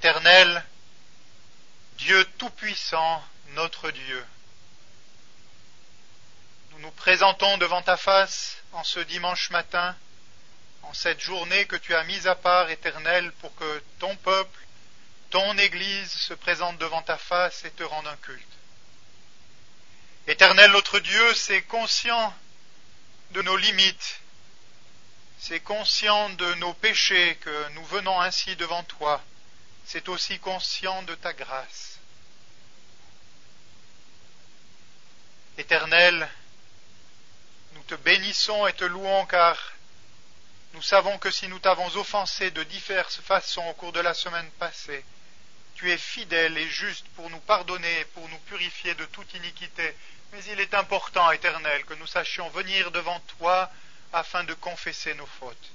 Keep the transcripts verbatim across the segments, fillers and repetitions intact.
Éternel, Dieu Tout-Puissant, notre Dieu, nous nous présentons devant ta face en ce dimanche matin, en cette journée que tu as mise à part, Éternel, pour que ton peuple, ton Église se présente devant ta face et te rende un culte. Éternel, notre Dieu, c'est conscient de nos limites, c'est conscient de nos péchés que nous venons ainsi devant toi, c'est aussi conscient de ta grâce. Éternel, nous te bénissons et te louons car nous savons que si nous t'avons offensé de diverses façons au cours de la semaine passée, tu es fidèle et juste pour nous pardonner et pour nous purifier de toute iniquité. Mais il est important, Éternel, que nous sachions venir devant toi afin de confesser nos fautes.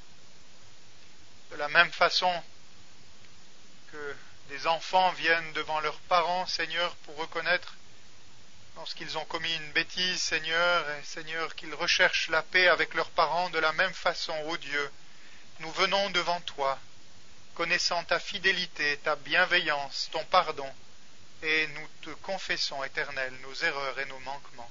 De la même façon que des enfants viennent devant leurs parents, Seigneur, pour reconnaître lorsqu'ils ont commis une bêtise, Seigneur, et Seigneur, qu'ils recherchent la paix avec leurs parents, de la même façon, ô Dieu, nous venons devant toi, connaissant ta fidélité, ta bienveillance, ton pardon, et nous te confessons, Éternel, nos erreurs et nos manquements.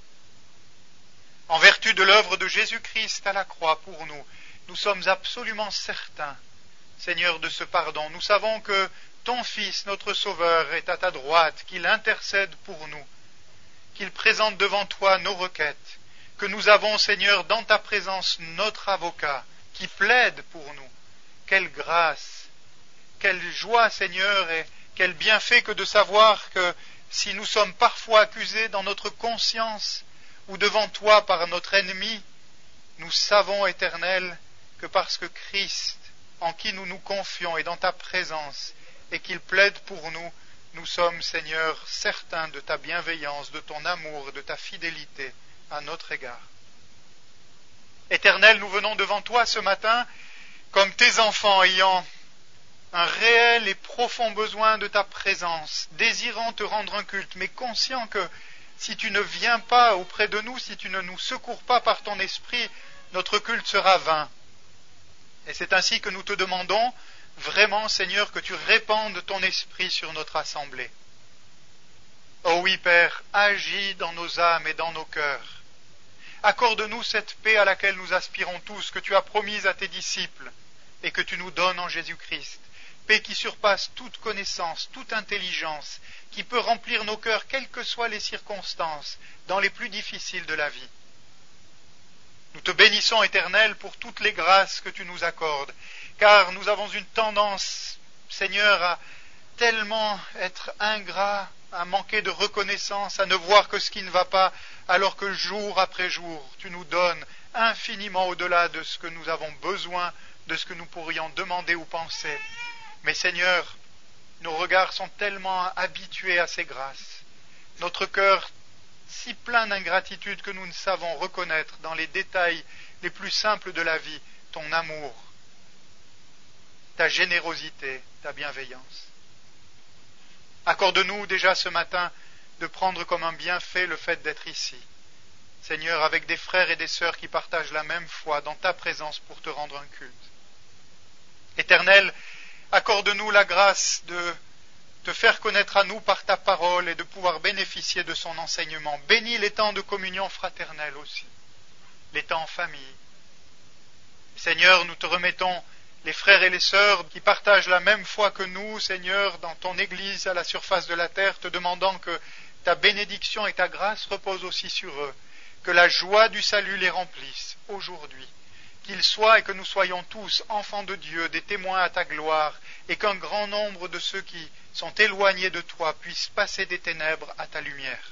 En vertu de l'œuvre de Jésus-Christ à la croix pour nous, nous sommes absolument certains, Seigneur, de ce pardon. Nous savons que ton Fils, notre Sauveur, est à ta droite, qu'il intercède pour nous, qu'il présente devant toi nos requêtes, que nous avons, Seigneur, dans ta présence notre avocat, qui plaide pour nous. Quelle grâce, quelle joie, Seigneur, et quel bienfait que de savoir que si nous sommes parfois accusés dans notre conscience ou devant toi par notre ennemi, nous savons, Éternel, que parce que Christ, en qui nous nous confions, est dans ta présence et qu'il plaide pour nous, nous sommes, Seigneur, certains de ta bienveillance, de ton amour, de ta fidélité à notre égard. Éternel, nous venons devant toi ce matin comme tes enfants ayant un réel et profond besoin de ta présence, désirant te rendre un culte, mais conscient que si tu ne viens pas auprès de nous, si tu ne nous secours pas par ton esprit, notre culte sera vain. Et c'est ainsi que nous te demandons vraiment, Seigneur, que tu répandes ton esprit sur notre assemblée. Oh oui, Père, agis dans nos âmes et dans nos cœurs. Accorde-nous cette paix à laquelle nous aspirons tous, que tu as promise à tes disciples et que tu nous donnes en Jésus-Christ. Paix qui surpasse toute connaissance, toute intelligence, qui peut remplir nos cœurs, quelles que soient les circonstances, dans les plus difficiles de la vie. Nous te bénissons, Éternel, pour toutes les grâces que tu nous accordes, car nous avons une tendance, Seigneur, à tellement être ingrats, à manquer de reconnaissance, à ne voir que ce qui ne va pas, alors que jour après jour, tu nous donnes infiniment au-delà de ce que nous avons besoin, de ce que nous pourrions demander ou penser. Mais Seigneur, nos regards sont tellement habitués à ces grâces, notre cœur si plein d'ingratitude que nous ne savons reconnaître dans les détails les plus simples de la vie ton amour, ta générosité, ta bienveillance. Accorde-nous déjà ce matin de prendre comme un bienfait le fait d'être ici, Seigneur, avec des frères et des sœurs qui partagent la même foi dans ta présence pour te rendre un culte. Éternel, accorde-nous la grâce de te faire connaître à nous par ta parole et de pouvoir bénéficier de son enseignement. Bénis les temps de communion fraternelle aussi, les temps en famille. Seigneur, nous te remettons les frères et les sœurs qui partagent la même foi que nous, Seigneur, dans ton Église à la surface de la terre, te demandant que ta bénédiction et ta grâce reposent aussi sur eux, que la joie du salut les remplisse aujourd'hui, qu'ils soient et que nous soyons tous enfants de Dieu, des témoins à ta gloire, et qu'un grand nombre de ceux qui sont éloignés de toi puissent passer des ténèbres à ta lumière.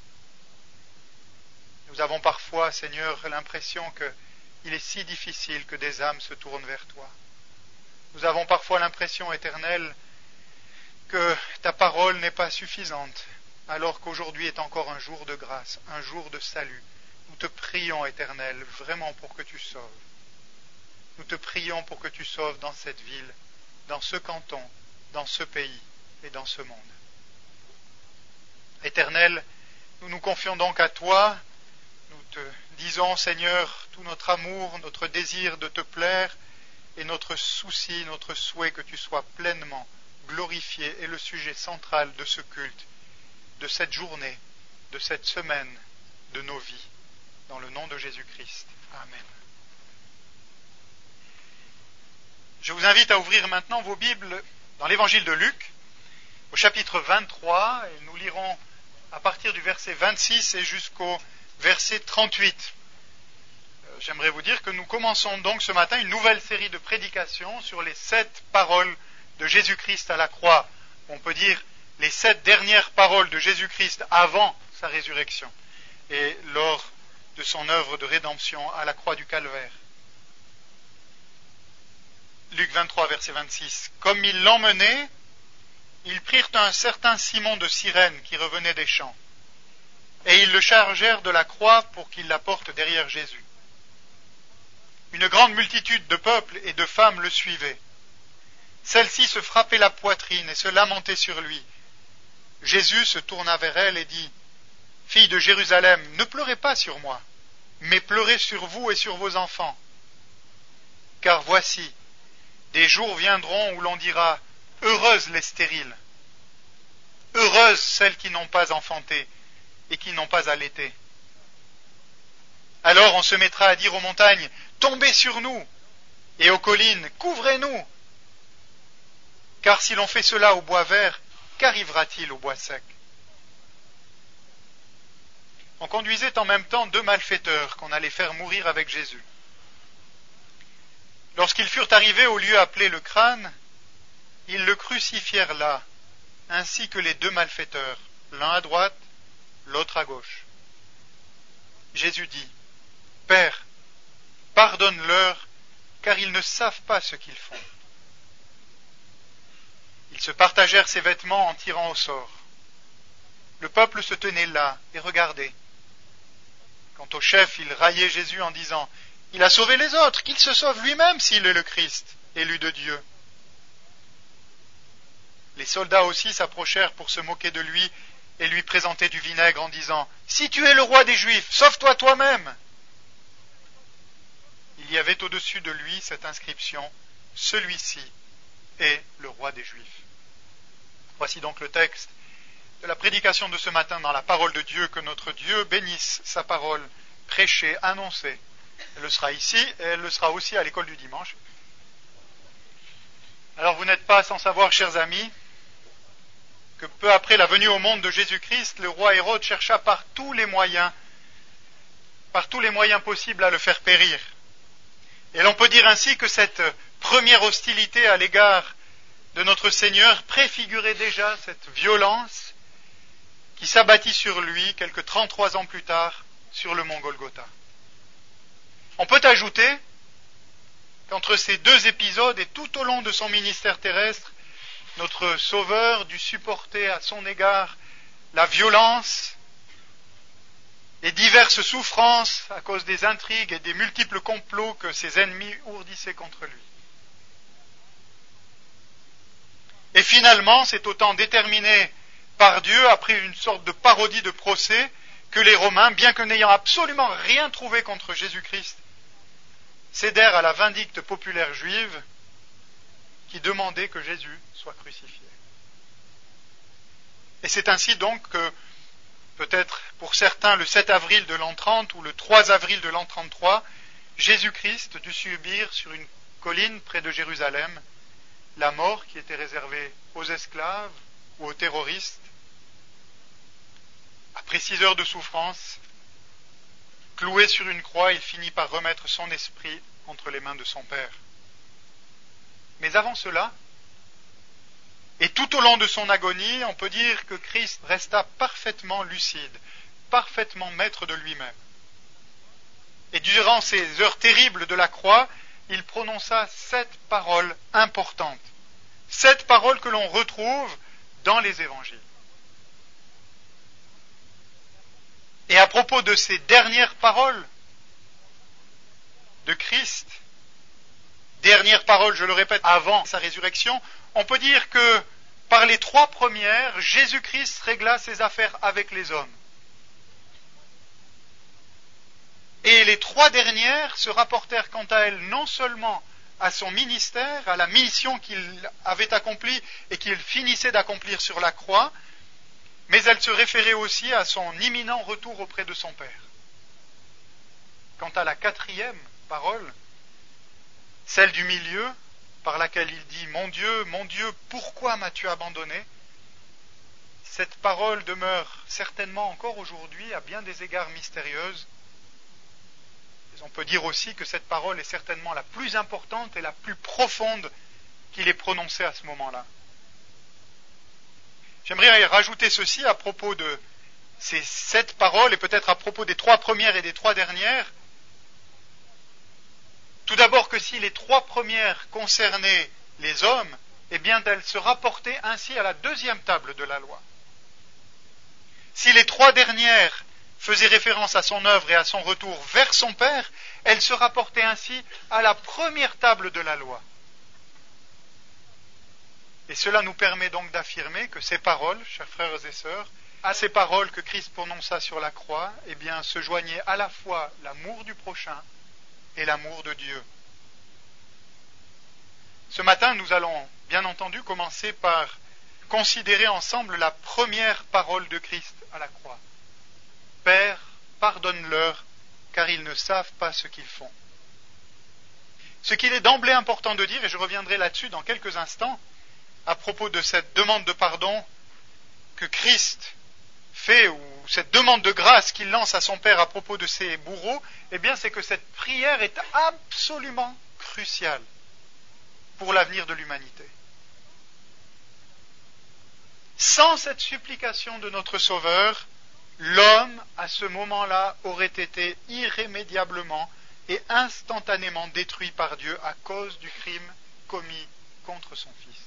Nous avons parfois, Seigneur, l'impression qu'il est si difficile que des âmes se tournent vers toi. Nous avons parfois l'impression, Éternel, que ta parole n'est pas suffisante, alors qu'aujourd'hui est encore un jour de grâce, un jour de salut. Nous te prions, Éternel, vraiment pour que tu sauves. Nous te prions pour que tu sauves dans cette ville, dans ce canton, dans ce pays et dans ce monde. Éternel, nous nous confions donc à toi, nous te disons, Seigneur, tout notre amour, notre désir de te plaire et notre souci, notre souhait que tu sois pleinement glorifié est le sujet central de ce culte, de cette journée, de cette semaine, de nos vies. Dans le nom de Jésus-Christ. Amen. Je vous invite à ouvrir maintenant vos Bibles dans l'Évangile de Luc, au chapitre vingt-trois, et nous lirons à partir du verset vingt-six et jusqu'au verset trente-huit. J'aimerais vous dire que nous commençons donc ce matin une nouvelle série de prédications sur les sept paroles de Jésus-Christ à la croix. On peut dire les sept dernières paroles de Jésus-Christ avant sa résurrection et lors de son œuvre de rédemption à la croix du Calvaire. Luc vingt-trois, verset vingt-six. Comme ils l'emmenaient, ils prirent un certain Simon de Cyrène qui revenait des champs, et ils le chargèrent de la croix pour qu'il la porte derrière Jésus. Une grande multitude de peuples et de femmes le suivaient. Celles-ci se frappaient la poitrine et se lamentaient sur lui. Jésus se tourna vers elle et dit, « Fille de Jérusalem, ne pleurez pas sur moi, mais pleurez sur vous et sur vos enfants. Car voici, des jours viendront où l'on dira, « Heureuses les stériles, heureuses celles qui n'ont pas enfanté et qui n'ont pas allaité. » Alors on se mettra à dire aux montagnes, « Tombez sur nous !» et aux collines, « Couvrez-nous !» Car si l'on fait cela au bois vert, qu'arrivera-t-il au bois sec ? On conduisait en même temps deux malfaiteurs qu'on allait faire mourir avec Jésus. Lorsqu'ils furent arrivés au lieu appelé le crâne, ils le crucifièrent là, ainsi que les deux malfaiteurs, l'un à droite, l'autre à gauche. Jésus dit, « Père, pardonne-leur, car ils ne savent pas ce qu'ils font. » Ils se partagèrent ses vêtements en tirant au sort. Le peuple se tenait là et regardait. Quant au chef, il raillait Jésus en disant, « Il a sauvé les autres, qu'il se sauve lui-même s'il est le Christ, élu de Dieu. » Les soldats aussi s'approchèrent pour se moquer de lui et lui présenter du vinaigre en disant, « Si tu es le roi des Juifs, sauve-toi toi-même !» Il y avait au-dessus de lui cette inscription, « Celui-ci est le roi des Juifs. » Voici donc le texte de la prédication de ce matin dans la parole de Dieu. Que notre Dieu bénisse sa parole prêchée, annoncée. Elle le sera ici et elle le sera aussi à l'école du dimanche. Alors vous n'êtes pas sans savoir, chers amis, que peu après la venue au monde de Jésus-Christ, le roi Hérode chercha par tous les moyens, par tous les moyens possibles à le faire périr. Et l'on peut dire ainsi que cette première hostilité à l'égard de notre Seigneur préfigurait déjà cette violence qui s'abattit sur lui quelques trente-trois ans plus tard sur le mont Golgotha. On peut ajouter qu'entre ces deux épisodes et tout au long de son ministère terrestre, notre Sauveur dut supporter à son égard la violence et diverses souffrances à cause des intrigues et des multiples complots que ses ennemis ourdissaient contre lui. Et finalement, c'est au temps déterminé par Dieu, après une sorte de parodie de procès, que les Romains, bien que n'ayant absolument rien trouvé contre Jésus-Christ, cédèrent à la vindicte populaire juive qui demandait que Jésus soit crucifié. Et c'est ainsi donc que, peut-être pour certains le sept avril de l'an trente ou le trois avril de l'an trente-trois, Jésus-Christ dut subir sur une colline près de Jérusalem la mort qui était réservée aux esclaves ou aux terroristes. Après six heures de souffrance, cloué sur une croix, il finit par remettre son esprit entre les mains de son Père. Mais avant cela, et tout au long de son agonie, on peut dire que Christ resta parfaitement lucide, parfaitement maître de lui-même. Et durant ces heures terribles de la croix, il prononça sept paroles importantes, sept paroles que l'on retrouve dans les évangiles. Et à propos de ces dernières paroles de Christ, dernières paroles, je le répète, avant sa résurrection, on peut dire que par les trois premières, Jésus-Christ régla ses affaires avec les hommes. Et les trois dernières se rapportèrent quant à elles non seulement à son ministère, à la mission qu'il avait accomplie et qu'il finissait d'accomplir sur la croix, mais elle se référait aussi à son imminent retour auprès de son Père. Quant à la quatrième parole, celle du milieu, par laquelle il dit « Mon Dieu, mon Dieu, pourquoi m'as-tu abandonné ?» Cette parole demeure certainement encore aujourd'hui à bien des égards mystérieuse. Et on peut dire aussi que cette parole est certainement la plus importante et la plus profonde qu'il ait prononcée à ce moment-là. J'aimerais rajouter ceci à propos de ces sept paroles et peut-être à propos des trois premières et des trois dernières. Tout d'abord que si les trois premières concernaient les hommes, eh bien elles se rapportaient ainsi à la deuxième table de la loi. Si les trois dernières faisaient référence à son œuvre et à son retour vers son Père, elles se rapportaient ainsi à la première table de la loi. Et cela nous permet donc d'affirmer que ces paroles, chers frères et sœurs, à ces paroles que Christ prononça sur la croix, eh bien, se joignait à la fois l'amour du prochain et l'amour de Dieu. Ce matin, nous allons bien entendu commencer par considérer ensemble la première parole de Christ à la croix. Père, pardonne-leur, car ils ne savent pas ce qu'ils font. Ce qu'il est d'emblée important de dire, et je reviendrai là-dessus dans quelques instants, à propos de cette demande de pardon que Christ fait, ou cette demande de grâce qu'il lance à son Père à propos de ses bourreaux, eh bien c'est que cette prière est absolument cruciale pour l'avenir de l'humanité. Sans cette supplication de notre Sauveur, l'homme, à ce moment-là, aurait été irrémédiablement et instantanément détruit par Dieu à cause du crime commis contre son Fils.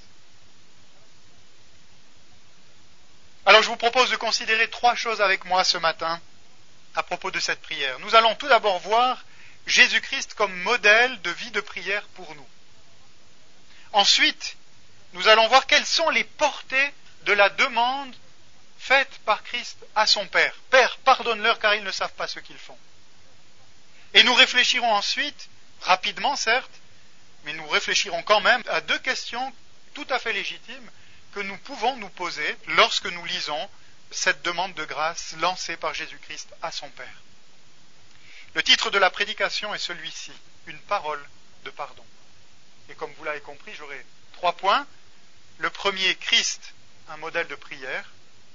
Alors je vous propose de considérer trois choses avec moi ce matin à propos de cette prière. Nous allons tout d'abord voir Jésus-Christ comme modèle de vie de prière pour nous. Ensuite, nous allons voir quelles sont les portées de la demande faite par Christ à son Père. Père, pardonne-leur car ils ne savent pas ce qu'ils font. Et nous réfléchirons ensuite, rapidement certes, mais nous réfléchirons quand même à deux questions tout à fait légitimes que nous pouvons nous poser lorsque nous lisons cette demande de grâce lancée par Jésus-Christ à son Père. Le titre de la prédication est celui-ci, une parole de pardon. Et comme vous l'avez compris, j'aurai trois points. Le premier, Christ, un modèle de prière.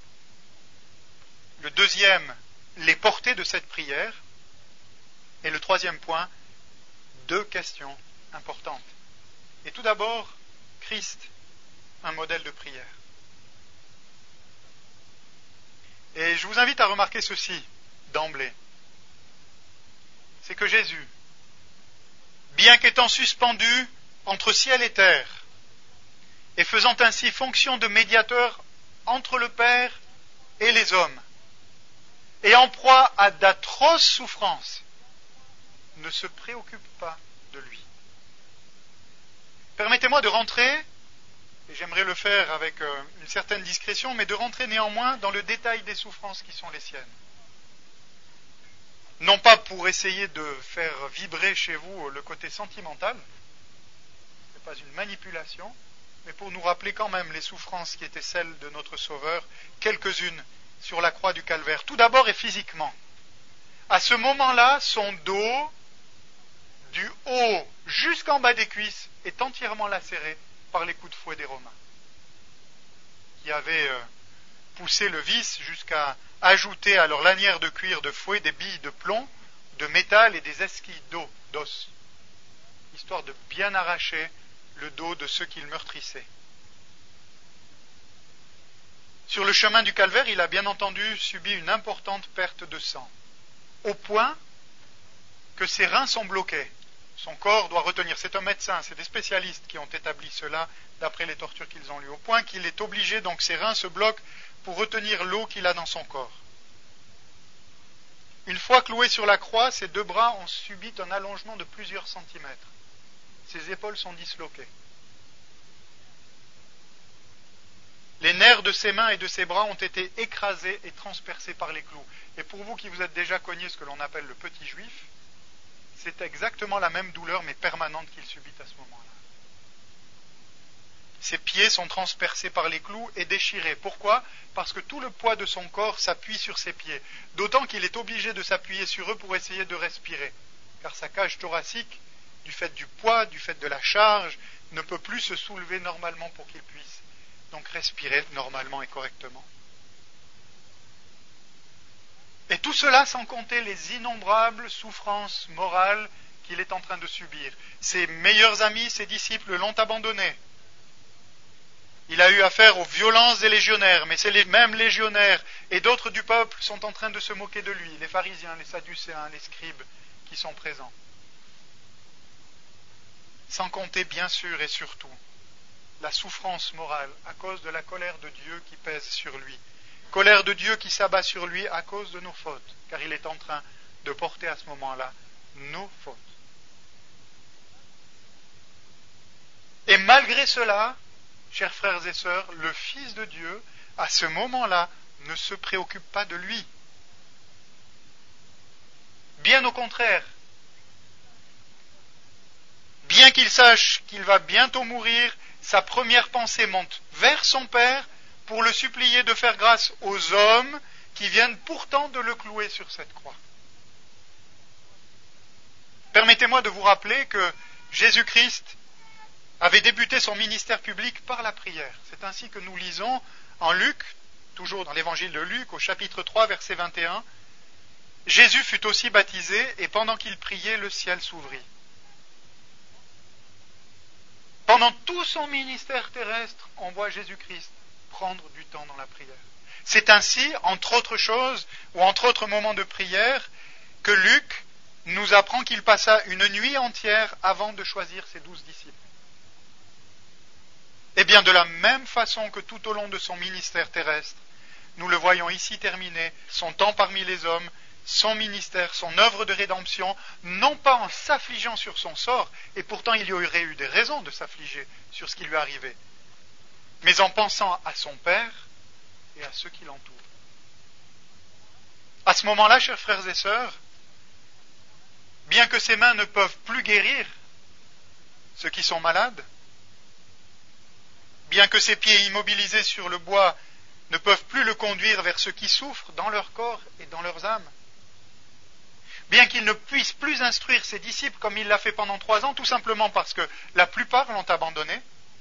Le deuxième, les portées de cette prière. Et le troisième point, deux questions importantes. Et tout d'abord, Christ, un modèle de prière. Et je vous invite à remarquer ceci d'emblée. C'est que Jésus, bien qu'étant suspendu entre ciel et terre, et faisant ainsi fonction de médiateur entre le Père et les hommes, et en proie à d'atroces souffrances, ne se préoccupe pas de lui. Permettez-moi de rentrer, et j'aimerais le faire avec euh, une certaine discrétion, mais de rentrer néanmoins dans le détail des souffrances qui sont les siennes. Non pas pour essayer de faire vibrer chez vous le côté sentimental, ce n'est pas une manipulation, mais pour nous rappeler quand même les souffrances qui étaient celles de notre Sauveur, quelques-unes sur la croix du Calvaire. Tout d'abord et physiquement. À ce moment-là, son dos, du haut jusqu'en bas des cuisses, est entièrement lacéré par les coups de fouet des Romains, qui avaient euh, poussé le vice jusqu'à ajouter à leur lanière de cuir de fouet des billes de plomb, de métal et des esquilles d'eau, d'os, histoire de bien arracher le dos de ceux qu'il meurtrissait. Sur le chemin du Calvaire, il a bien entendu subi une importante perte de sang, au point que ses reins sont bloqués. Son corps doit retenir, c'est un médecin, c'est des spécialistes qui ont établi cela d'après les tortures qu'ils ont lues, au point qu'il est obligé, donc ses reins se bloquent pour retenir l'eau qu'il a dans son corps. Une fois cloué sur la croix, ses deux bras ont subi un allongement de plusieurs centimètres. Ses épaules sont disloquées. Les nerfs de ses mains et de ses bras ont été écrasés et transpercés par les clous. Et pour vous qui vous êtes déjà cogné ce que l'on appelle le petit juif, c'est exactement la même douleur, mais permanente qu'il subit à ce moment-là. Ses pieds sont transpercés par les clous et déchirés. Pourquoi ? Parce que tout le poids de son corps s'appuie sur ses pieds. D'autant qu'il est obligé de s'appuyer sur eux pour essayer de respirer. Car sa cage thoracique, du fait du poids, du fait de la charge, ne peut plus se soulever normalement pour qu'il puisse donc respirer normalement et correctement. Et tout cela sans compter les innombrables souffrances morales qu'il est en train de subir. Ses meilleurs amis, ses disciples l'ont abandonné. Il a eu affaire aux violences des légionnaires, mais c'est les mêmes légionnaires et d'autres du peuple sont en train de se moquer de lui, les pharisiens, les sadducéens, les scribes qui sont présents. Sans compter bien sûr et surtout la souffrance morale à cause de la colère de Dieu qui pèse sur lui. Colère de Dieu qui s'abat sur lui à cause de nos fautes, car il est en train de porter à ce moment-là nos fautes. Et malgré cela, chers frères et sœurs, le Fils de Dieu, à ce moment-là, ne se préoccupe pas de lui. Bien au contraire, bien qu'il sache qu'il va bientôt mourir, sa première pensée monte vers son Père pour le supplier de faire grâce aux hommes qui viennent pourtant de le clouer sur cette croix. Permettez-moi de vous rappeler que Jésus-Christ avait débuté son ministère public par la prière. C'est ainsi que nous lisons en Luc, toujours dans l'évangile de Luc, au chapitre trois, verset vingt et un, « Jésus fut aussi baptisé, et pendant qu'il priait, le ciel s'ouvrit. » Pendant tout son ministère terrestre, on voit Jésus-Christ prendre du temps dans la prière. C'est ainsi, entre autres choses, ou entre autres moments de prière, que Luc nous apprend qu'il passa une nuit entière avant de choisir ses douze disciples. Eh bien, de la même façon que tout au long de son ministère terrestre, nous le voyons ici terminer, son temps parmi les hommes, son ministère, son œuvre de rédemption, non pas en s'affligeant sur son sort, et pourtant il y aurait eu des raisons de s'affliger sur ce qui lui arrivait, mais en pensant à son Père et à ceux qui l'entourent. À ce moment-là, chers frères et sœurs, bien que ses mains ne peuvent plus guérir ceux qui sont malades, bien que ses pieds immobilisés sur le bois ne peuvent plus le conduire vers ceux qui souffrent dans leur corps et dans leurs âmes, bien qu'il ne puisse plus instruire ses disciples comme il l'a fait pendant trois ans, tout simplement parce que la plupart l'ont abandonné,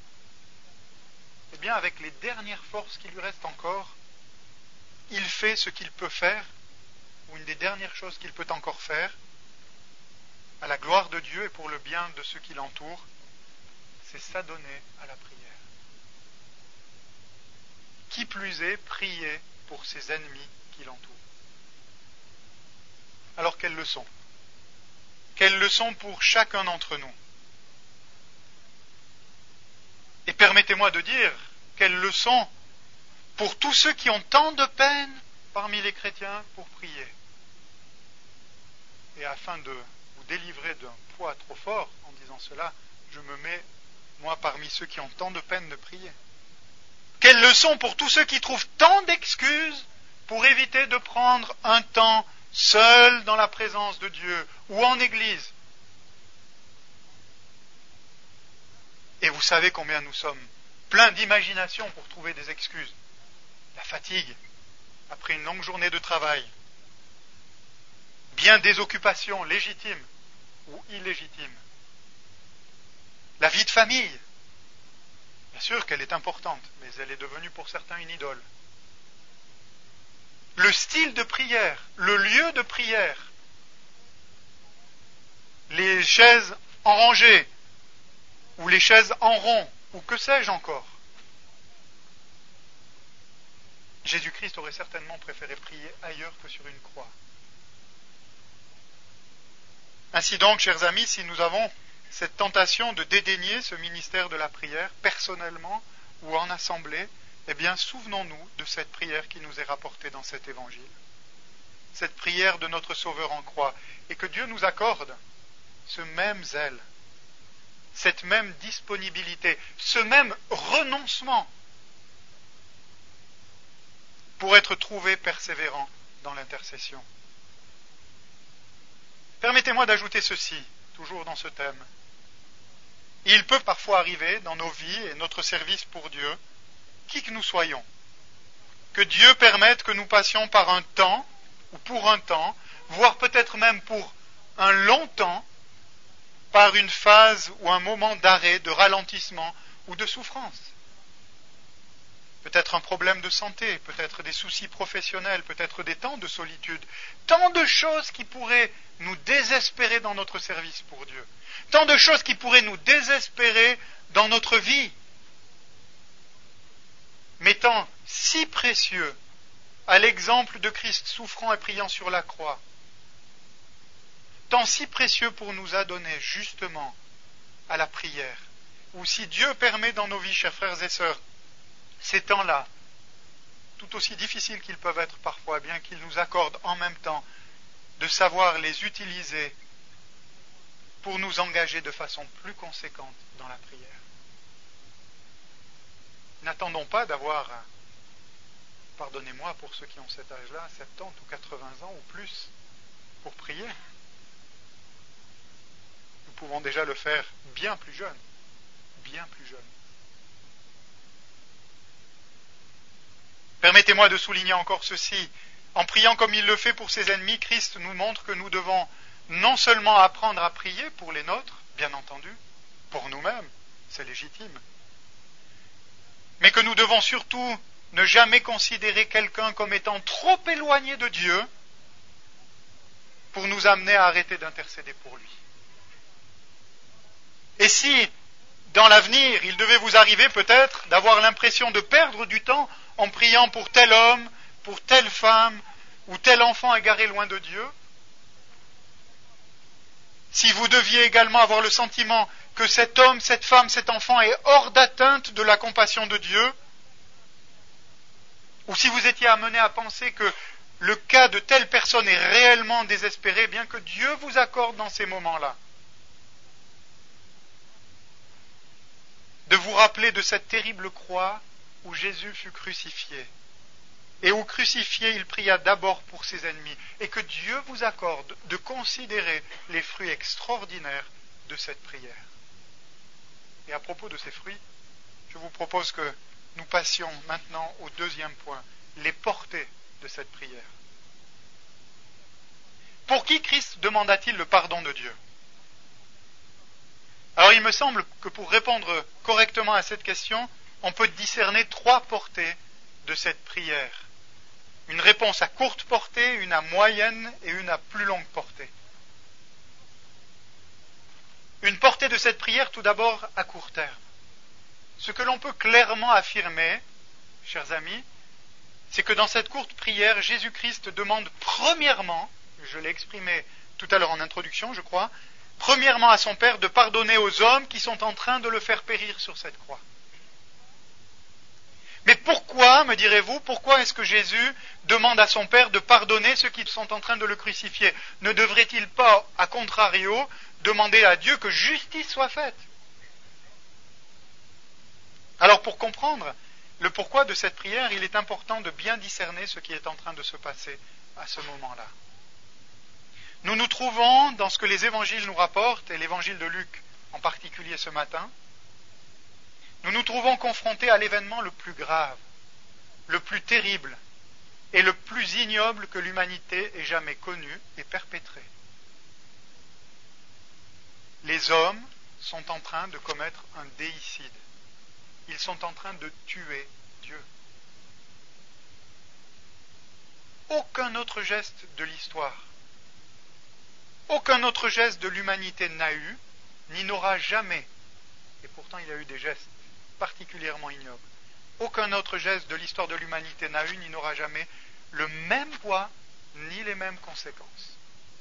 eh bien avec les dernières forces qui lui restent encore, il fait ce qu'il peut faire, ou une des dernières choses qu'il peut encore faire, à la gloire de Dieu et pour le bien de ceux qui l'entourent, c'est s'adonner à la prière. Qui plus est, prier pour ses ennemis qui l'entourent. Alors quelle leçon ? Quelle leçon pour chacun d'entre nous ? Et permettez-moi de dire, quelle leçon pour tous ceux qui ont tant de peine parmi les chrétiens pour prier. Et afin de vous délivrer d'un poids trop fort en disant cela, je me mets, moi, parmi ceux qui ont tant de peine de prier. Quelle leçon pour tous ceux qui trouvent tant d'excuses pour éviter de prendre un temps seul dans la présence de Dieu ou en église. Et vous savez combien nous sommes pleins d'imagination pour trouver des excuses. La fatigue, après une longue journée de travail, bien des occupations légitimes ou illégitimes. La vie de famille, bien sûr qu'elle est importante, mais elle est devenue pour certains une idole. Le style de prière, le lieu de prière, les chaises en rangée, ou les chaises en rond, ou que sais-je encore. Jésus-Christ aurait certainement préféré prier ailleurs que sur une croix. Ainsi donc, chers amis, si nous avons cette tentation de dédaigner ce ministère de la prière, personnellement ou en assemblée, eh bien, souvenons-nous de cette prière qui nous est rapportée dans cet évangile. Cette prière de notre Sauveur en croix, et que Dieu nous accorde ce même zèle, cette même disponibilité, ce même renoncement pour être trouvé persévérant dans l'intercession. Permettez-moi d'ajouter ceci, toujours dans ce thème. Il peut parfois arriver dans nos vies et notre service pour Dieu, qui que nous soyons, que Dieu permette que nous passions par un temps, ou pour un temps, voire peut-être même pour un long temps, par une phase ou un moment d'arrêt, de ralentissement ou de souffrance. Peut-être un problème de santé, peut-être des soucis professionnels, peut-être des temps de solitude. Tant de choses qui pourraient nous désespérer dans notre service pour Dieu. Tant de choses qui pourraient nous désespérer dans notre vie. Mais tant si précieux à l'exemple de Christ souffrant et priant sur la croix. Tant si précieux pour nous adonner justement à la prière. Ou si Dieu permet dans nos vies, chers frères et sœurs, ces temps-là, tout aussi difficiles qu'ils peuvent être parfois, bien qu'il nous accorde en même temps de savoir les utiliser pour nous engager de façon plus conséquente dans la prière. N'attendons pas d'avoir, pardonnez-moi pour ceux qui ont cet âge-là, soixante-dix ou quatre-vingts ans ou plus, pour prier. Nous pouvons déjà le faire bien plus jeune, bien plus jeune. Permettez-moi de souligner encore ceci. En priant comme il le fait pour ses ennemis, Christ nous montre que nous devons non seulement apprendre à prier pour les nôtres, bien entendu, pour nous-mêmes, c'est légitime, mais que nous devons surtout ne jamais considérer quelqu'un comme étant trop éloigné de Dieu pour nous amener à arrêter d'intercéder pour lui. Et si, dans l'avenir, il devait vous arriver peut-être d'avoir l'impression de perdre du temps en priant pour tel homme, pour telle femme, ou tel enfant égaré loin de Dieu, si vous deviez également avoir le sentiment que cet homme, cette femme, cet enfant est hors d'atteinte de la compassion de Dieu, ou si vous étiez amené à penser que le cas de telle personne est réellement désespéré, bien que Dieu vous accorde dans ces moments-là, de vous rappeler de cette terrible croix où Jésus fut crucifié, et où crucifié il pria d'abord pour ses ennemis, et que Dieu vous accorde de considérer les fruits extraordinaires de cette prière. Et à propos de ces fruits, je vous propose que nous passions maintenant au deuxième point, les portées de cette prière. Pour qui Christ demanda-t-il le pardon de Dieu ? Alors il me semble que pour répondre correctement à cette question, on peut discerner trois portées de cette prière. Une réponse à courte portée, une à moyenne et une à plus longue portée. Une portée de cette prière tout d'abord à court terme. Ce que l'on peut clairement affirmer, chers amis, c'est que dans cette courte prière, Jésus-Christ demande premièrement, je l'ai exprimé tout à l'heure en introduction, je crois, premièrement à son Père de pardonner aux hommes qui sont en train de le faire périr sur cette croix. Mais pourquoi, me direz-vous, pourquoi est-ce que Jésus demande à son Père de pardonner ceux qui sont en train de le crucifier ? Ne devrait-il pas, à contrario, demander à Dieu que justice soit faite ? Alors pour comprendre le pourquoi de cette prière, il est important de bien discerner ce qui est en train de se passer à ce moment-là. Nous nous trouvons dans ce que les évangiles nous rapportent, et l'évangile de Luc en particulier ce matin, nous nous trouvons confrontés à l'événement le plus grave, le plus terrible et le plus ignoble que l'humanité ait jamais connu et perpétré. Les hommes sont en train de commettre un déicide. Ils sont en train de tuer Dieu. Aucun autre geste de l'histoire, aucun autre geste de l'humanité n'a eu, ni n'aura jamais, et pourtant il y a eu des gestes particulièrement ignobles, aucun autre geste de l'histoire de l'humanité n'a eu, ni n'aura jamais, le même poids, ni les mêmes conséquences.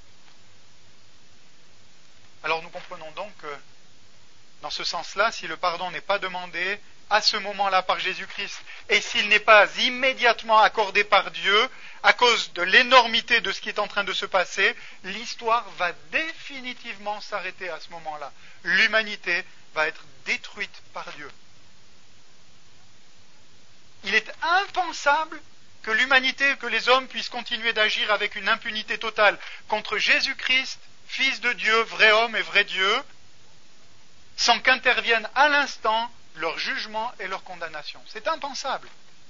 Alors nous comprenons donc que, dans ce sens-là, si le pardon n'est pas demandé à ce moment-là par Jésus-Christ, et s'il n'est pas immédiatement accordé par Dieu, à cause de l'énormité de ce qui est en train de se passer, l'histoire va définitivement s'arrêter à ce moment-là. L'humanité va être détruite par Dieu. Il est impensable que l'humanité, que les hommes puissent continuer d'agir avec une impunité totale contre Jésus-Christ, Fils de Dieu, vrai homme et vrai Dieu, sans qu'interviennent à l'instant leur jugement et leur condamnation. C'est impensable.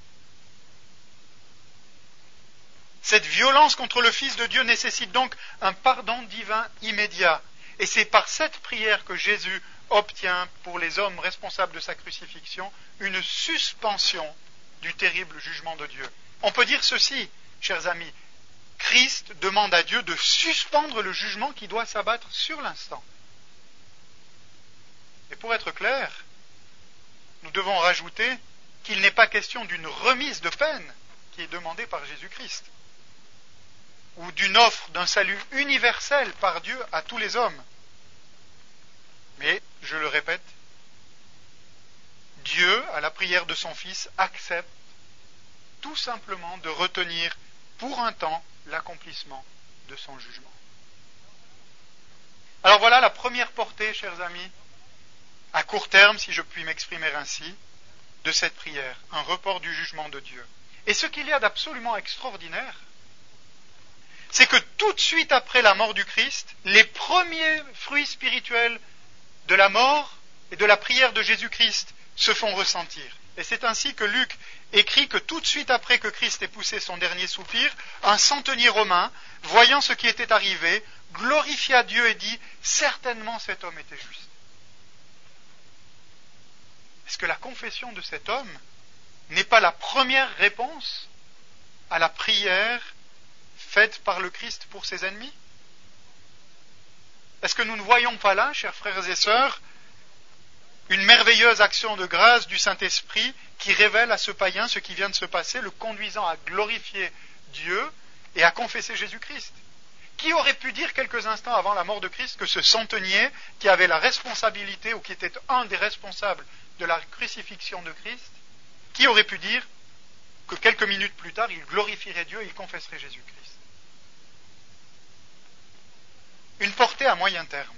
Cette violence contre le Fils de Dieu nécessite donc un pardon divin immédiat. Et c'est par cette prière que Jésus obtient pour les hommes responsables de sa crucifixion une suspension du terrible jugement de Dieu. On peut dire ceci, chers amis, Christ demande à Dieu de suspendre le jugement qui doit s'abattre sur l'instant. Et pour être clair, nous devons rajouter qu'il n'est pas question d'une remise de peine qui est demandée par Jésus-Christ, ou d'une offre d'un salut universel par Dieu à tous les hommes. Mais, je le répète, Dieu, à la prière de son Fils, accepte tout simplement de retenir pour un temps l'accomplissement de son jugement. Alors voilà la première portée, chers amis, à court terme, si je puis m'exprimer ainsi, de cette prière, un report du jugement de Dieu. Et ce qu'il y a d'absolument extraordinaire, c'est que tout de suite après la mort du Christ, les premiers fruits spirituels de la mort et de la prière de Jésus-Christ se font ressentir. Et c'est ainsi que Luc écrit que tout de suite après que Christ ait poussé son dernier soupir, un centenier romain, voyant ce qui était arrivé, glorifia Dieu et dit « Certainement cet homme était juste ». Est-ce que la confession de cet homme n'est pas la première réponse à la prière faite par le Christ pour ses ennemis? Est-ce que nous ne voyons pas là, chers frères et sœurs, une merveilleuse action de grâce du Saint-Esprit qui révèle à ce païen ce qui vient de se passer, le conduisant à glorifier Dieu et à confesser Jésus-Christ? Qui aurait pu dire quelques instants avant la mort de Christ que ce centenier, qui avait la responsabilité ou qui était un des responsables de la crucifixion de Christ, qui aurait pu dire que quelques minutes plus tard, il glorifierait Dieu et il confesserait Jésus-Christ? Une portée à moyen terme.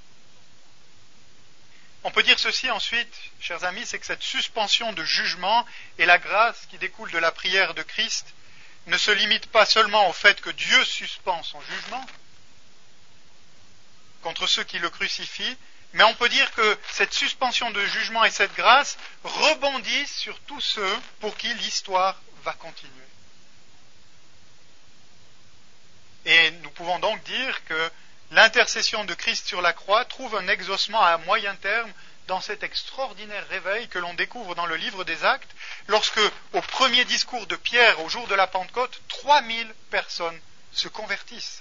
On peut dire ceci ensuite, chers amis, c'est que cette suspension de jugement et la grâce qui découle de la prière de Christ ne se limite pas seulement au fait que Dieu suspend son jugement contre ceux qui le crucifient, mais on peut dire que cette suspension de jugement et cette grâce rebondissent sur tous ceux pour qui l'histoire va continuer. Et nous pouvons donc dire que l'intercession de Christ sur la croix trouve un exaucement à moyen terme dans cet extraordinaire réveil que l'on découvre dans le livre des Actes, lorsque, au premier discours de Pierre, au jour de la Pentecôte, trois mille personnes se convertissent.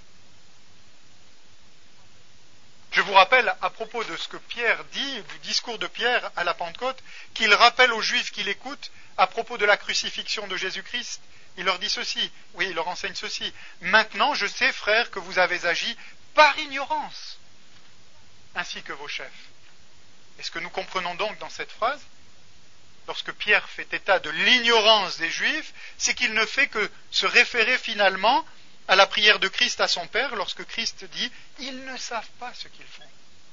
Je vous rappelle, à propos de ce que Pierre dit, du discours de Pierre à la Pentecôte, qu'il rappelle aux Juifs qui l'écoutent à propos de la crucifixion de Jésus-Christ. Il leur dit ceci, oui, il leur enseigne ceci. « Maintenant, je sais, frères, que vous avez agi par ignorance, ainsi que vos chefs. » Et ce que nous comprenons donc dans cette phrase, lorsque Pierre fait état de l'ignorance des Juifs, c'est qu'il ne fait que se référer finalement à la prière de Christ à son Père, lorsque Christ dit « Ils ne savent pas ce qu'ils font ».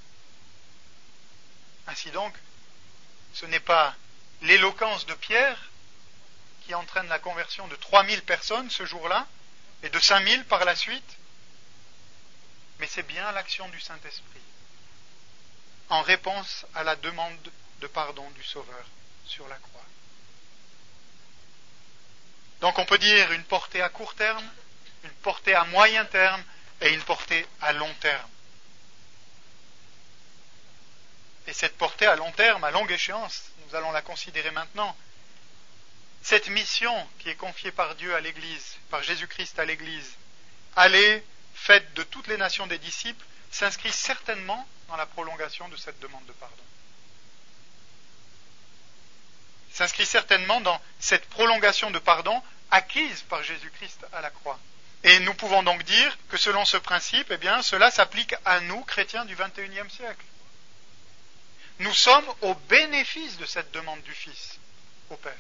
Ainsi donc, ce n'est pas l'éloquence de Pierre qui entraîne la conversion de trois mille personnes ce jour-là, et de cinq mille par la suite, mais c'est bien l'action du Saint-Esprit, en réponse à la demande de pardon du Sauveur sur la croix. Donc on peut dire une portée à court terme, une portée à moyen terme et une portée à long terme. Et cette portée à long terme, à longue échéance, nous allons la considérer maintenant. Cette mission qui est confiée par Dieu à l'Église, par Jésus-Christ à l'Église, aller, faite de toutes les nations des disciples, s'inscrit certainement dans la prolongation de cette demande de pardon. S'inscrit certainement dans cette prolongation de pardon acquise par Jésus-Christ à la croix. Et nous pouvons donc dire que selon ce principe, eh bien, cela s'applique à nous, chrétiens du vingt et unième siècle. Nous sommes au bénéfice de cette demande du Fils au Père.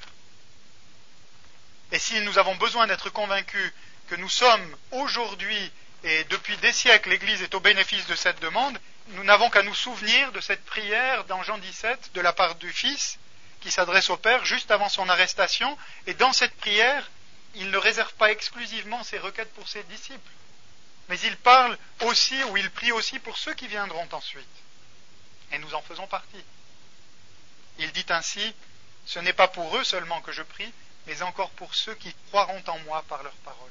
Et si nous avons besoin d'être convaincus que nous sommes aujourd'hui et depuis des siècles, l'Église est au bénéfice de cette demande, nous n'avons qu'à nous souvenir de cette prière dans Jean dix-sept de la part du Fils qui s'adresse au Père juste avant son arrestation. Et dans cette prière, il ne réserve pas exclusivement ses requêtes pour ses disciples, mais il parle aussi, ou il prie aussi pour ceux qui viendront ensuite. Et nous en faisons partie. Il dit ainsi, ce n'est pas pour eux seulement que je prie, mais encore pour ceux qui croiront en moi par leur parole.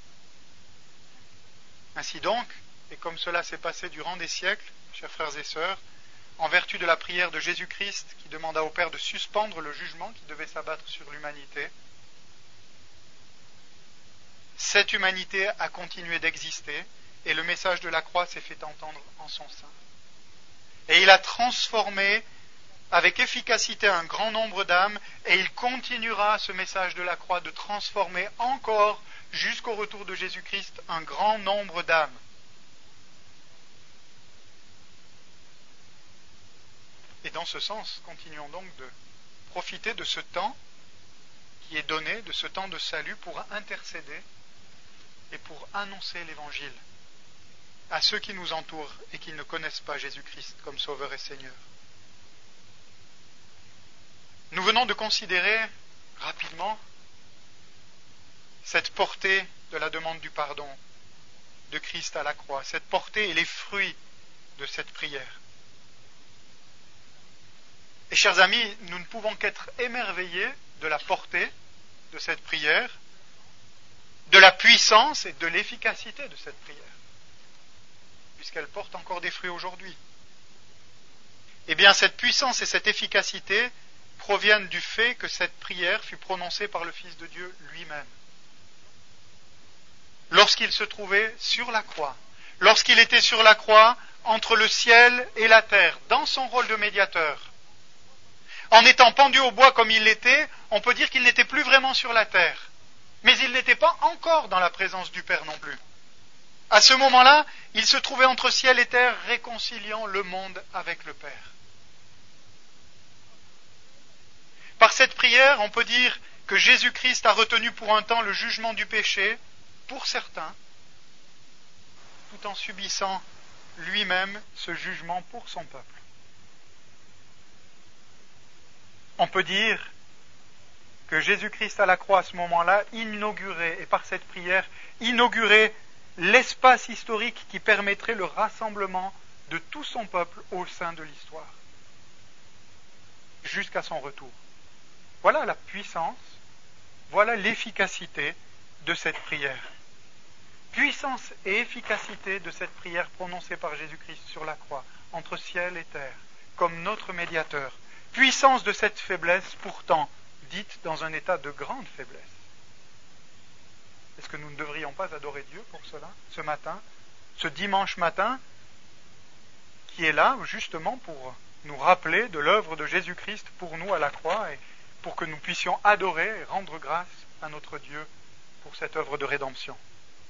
Ainsi donc, et comme cela s'est passé durant des siècles, chers frères et sœurs, en vertu de la prière de Jésus-Christ qui demanda au Père de suspendre le jugement qui devait s'abattre sur l'humanité, cette humanité a continué d'exister et le message de la croix s'est fait entendre en son sein. Et il a transformé avec efficacité un grand nombre d'âmes et il continuera, ce message de la croix, de transformer encore jusqu'au retour de Jésus-Christ un grand nombre d'âmes. Et dans ce sens, continuons donc de profiter de ce temps qui est donné, de ce temps de salut pour intercéder et pour annoncer l'Évangile à ceux qui nous entourent et qui ne connaissent pas Jésus-Christ comme Sauveur et Seigneur. Nous venons de considérer rapidement cette portée de la demande du pardon de Christ à la croix, cette portée et les fruits de cette prière. Et chers amis, nous ne pouvons qu'être émerveillés de la portée de cette prière, de la puissance et de l'efficacité de cette prière, puisqu'elle porte encore des fruits aujourd'hui. Eh bien, cette puissance et cette efficacité proviennent du fait que cette prière fut prononcée par le Fils de Dieu lui-même. Lorsqu'il se trouvait sur la croix, lorsqu'il était sur la croix, entre le ciel et la terre, dans son rôle de médiateur, en étant pendu au bois comme il l'était, on peut dire qu'il n'était plus vraiment sur la terre, mais il n'était pas encore dans la présence du Père non plus. À ce moment-là, il se trouvait entre ciel et terre, réconciliant le monde avec le Père. Par cette prière, on peut dire que Jésus-Christ a retenu pour un temps le jugement du péché, pour certains, tout en subissant lui-même ce jugement pour son peuple. On peut dire que Jésus-Christ à la croix à ce moment-là inaugurait, et par cette prière, inaugurait l'espace historique qui permettrait le rassemblement de tout son peuple au sein de l'histoire, jusqu'à son retour. Voilà la puissance, voilà l'efficacité de cette prière. Puissance et efficacité de cette prière prononcée par Jésus-Christ sur la croix, entre ciel et terre, comme notre médiateur. Puissance de cette faiblesse, pourtant, dite dans un état de grande faiblesse. Est-ce que nous ne devrions pas adorer Dieu pour cela, ce matin, ce dimanche matin, qui est là justement pour nous rappeler de l'œuvre de Jésus-Christ pour nous à la croix et pour que nous puissions adorer et rendre grâce à notre Dieu pour cette œuvre de rédemption.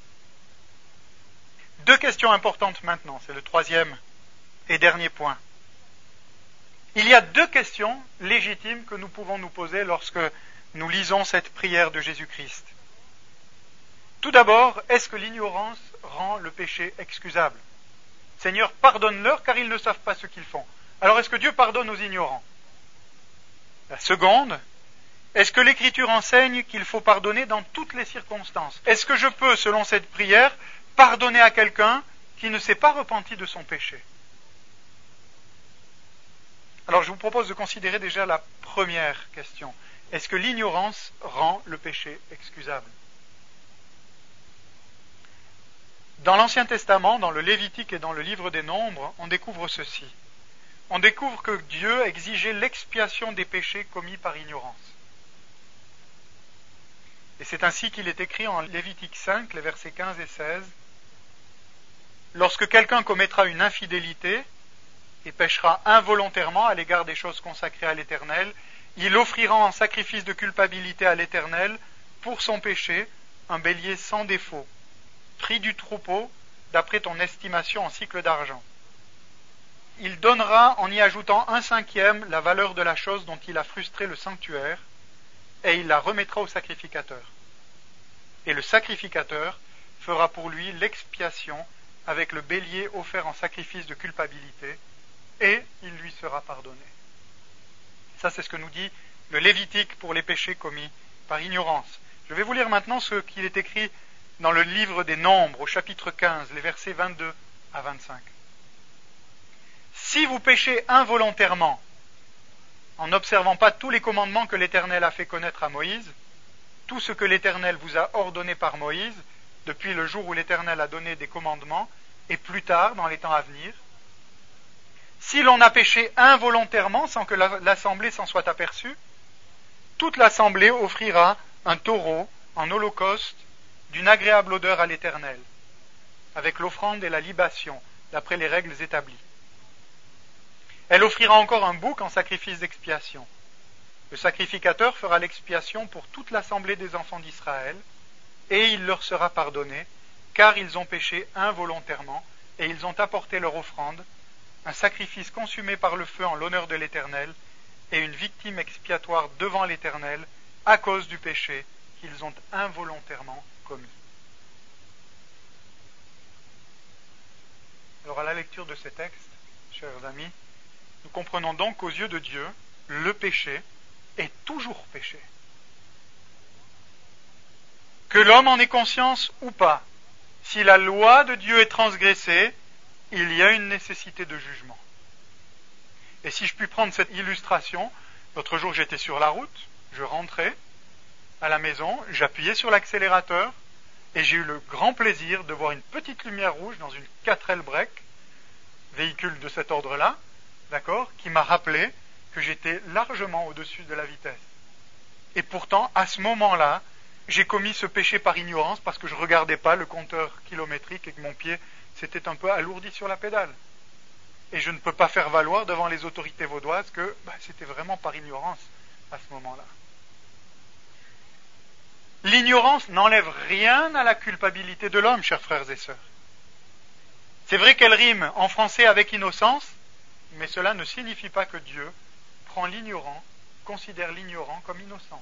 Deux questions importantes maintenant, c'est le troisième et dernier point. Il y a deux questions légitimes que nous pouvons nous poser lorsque nous lisons cette prière de Jésus-Christ. Tout d'abord, est-ce que l'ignorance rend le péché excusable ? Seigneur, pardonne-leur car ils ne savent pas ce qu'ils font. Alors est-ce que Dieu pardonne aux ignorants ? La seconde, est-ce que l'Écriture enseigne qu'il faut pardonner dans toutes les circonstances ? Est-ce que je peux, selon cette prière, pardonner à quelqu'un qui ne s'est pas repenti de son péché ? Alors je vous propose de considérer déjà la première question. Est-ce que l'ignorance rend le péché excusable ? Dans l'Ancien Testament, dans le Lévitique et dans le Livre des Nombres, on découvre ceci. On découvre que Dieu exigeait l'expiation des péchés commis par ignorance. Et c'est ainsi qu'il est écrit en Lévitique cinq, les versets quinze et seize. Lorsque quelqu'un commettra une infidélité et péchera involontairement à l'égard des choses consacrées à l'Éternel, il offrira en sacrifice de culpabilité à l'Éternel pour son péché un bélier sans défaut, prix du troupeau d'après ton estimation en cycle d'argent. Il donnera en y ajoutant un cinquième la valeur de la chose dont il a frustré le sanctuaire, et il la remettra au sacrificateur. Et le sacrificateur fera pour lui l'expiation avec le bélier offert en sacrifice de culpabilité, et il lui sera pardonné. Ça, c'est ce que nous dit le Lévitique pour les péchés commis par ignorance. Je vais vous lire maintenant ce qu'il est écrit dans le livre des Nombres, au chapitre quinze, les versets vingt-deux à vingt-cinq. Si vous péchez involontairement, en n'observant pas tous les commandements que l'Éternel a fait connaître à Moïse, tout ce que l'Éternel vous a ordonné par Moïse, depuis le jour où l'Éternel a donné des commandements, et plus tard, dans les temps à venir, si l'on a péché involontairement sans que l'assemblée s'en soit aperçue, toute l'assemblée offrira un taureau en holocauste d'une agréable odeur à l'Éternel, avec l'offrande et la libation, d'après les règles établies. Elle offrira encore un bouc en sacrifice d'expiation. Le sacrificateur fera l'expiation pour toute l'assemblée des enfants d'Israël, et il leur sera pardonné, car ils ont péché involontairement, et ils ont apporté leur offrande, un sacrifice consumé par le feu en l'honneur de l'Éternel, et une victime expiatoire devant l'Éternel, à cause du péché qu'ils ont involontairement commis. Alors à la lecture de ces textes, chers amis, nous comprenons donc qu'aux yeux de Dieu, le péché est toujours péché. Que l'homme en ait conscience ou pas, si la loi de Dieu est transgressée, il y a une nécessité de jugement. Et si je puis prendre cette illustration, l'autre jour j'étais sur la route, je rentrais à la maison, j'appuyais sur l'accélérateur et j'ai eu le grand plaisir de voir une petite lumière rouge dans une quatre L break, véhicule de cet ordre-là, d'accord, qui m'a rappelé que j'étais largement au-dessus de la vitesse. Et pourtant, à ce moment-là, j'ai commis ce péché par ignorance parce que je ne regardais pas le compteur kilométrique et que mon pied s'était un peu alourdi sur la pédale. Et je ne peux pas faire valoir devant les autorités vaudoises que bah, c'était vraiment par ignorance à ce moment-là. L'ignorance n'enlève rien à la culpabilité de l'homme, chers frères et sœurs. C'est vrai qu'elle rime en français avec innocence, mais cela ne signifie pas que Dieu prend l'ignorant, considère l'ignorant comme innocent.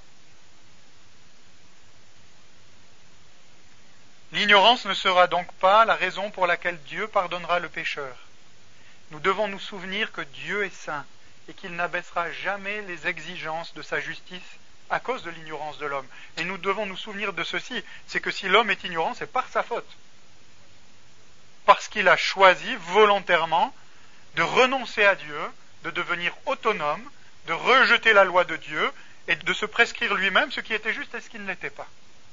L'ignorance ne sera donc pas la raison pour laquelle Dieu pardonnera le pécheur. Nous devons nous souvenir que Dieu est saint et qu'il n'abaissera jamais les exigences de sa justice à cause de l'ignorance de l'homme. Et nous devons nous souvenir de ceci, c'est que si l'homme est ignorant, c'est par sa faute. Parce qu'il a choisi volontairement de renoncer à Dieu, de devenir autonome, de rejeter la loi de Dieu et de se prescrire lui-même ce qui était juste et ce qui ne l'était pas.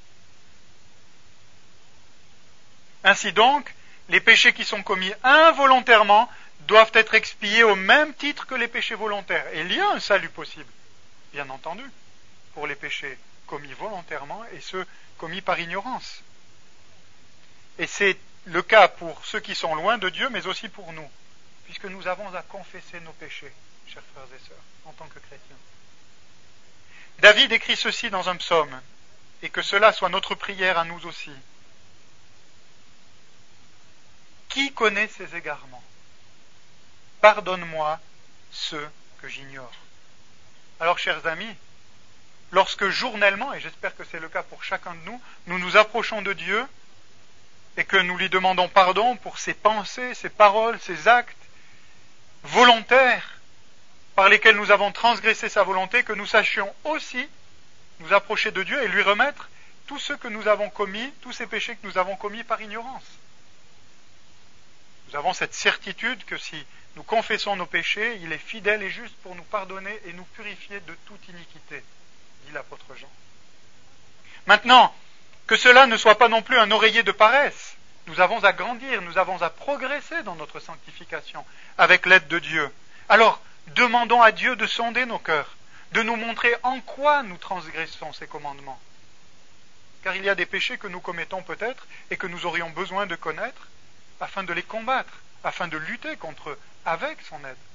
Ainsi donc, les péchés qui sont commis involontairement doivent être expiés au même titre que les péchés volontaires. Et il y a un salut possible, bien entendu, pour les péchés commis volontairement et ceux commis par ignorance. Et c'est le cas pour ceux qui sont loin de Dieu, mais aussi pour nous, puisque nous avons à confesser nos péchés, chers frères et sœurs, en tant que chrétiens. David écrit ceci dans un psaume, et que cela soit notre prière à nous aussi. Qui connaît ces égarements? Pardonne-moi ceux que j'ignore. Alors, chers amis, lorsque journellement, et j'espère que c'est le cas pour chacun de nous, nous nous approchons de Dieu et que nous lui demandons pardon pour ses pensées, ses paroles, ses actes volontaires par lesquels nous avons transgressé sa volonté, que nous sachions aussi nous approcher de Dieu et lui remettre tous ceux que nous avons commis, tous ces péchés que nous avons commis par ignorance. Nous avons cette certitude que si nous confessons nos péchés, il est fidèle et juste pour nous pardonner et nous purifier de toute iniquité, dit l'apôtre Jean. Maintenant, que cela ne soit pas non plus un oreiller de paresse, nous avons à grandir, nous avons à progresser dans notre sanctification avec l'aide de Dieu. Alors, demandons à Dieu de sonder nos cœurs, de nous montrer en quoi nous transgressons ses commandements. Car il y a des péchés que nous commettons peut-être et que nous aurions besoin de connaître afin de les combattre, afin de lutter contre eux avec son aide.